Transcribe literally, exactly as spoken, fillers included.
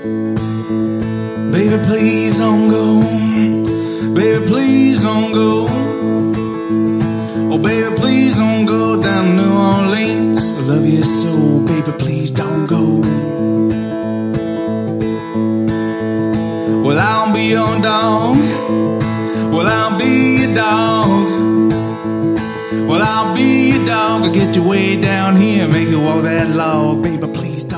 Baby, please don't go. Baby, please don't go. Oh, baby, please don't go down to New Orleans. I love you so, baby, please don't go. Well, I'll be your dog. Well, I'll be your dog. Well, I'll be your dog. I'll get you way down here, make you walk that log. Baby, please don't.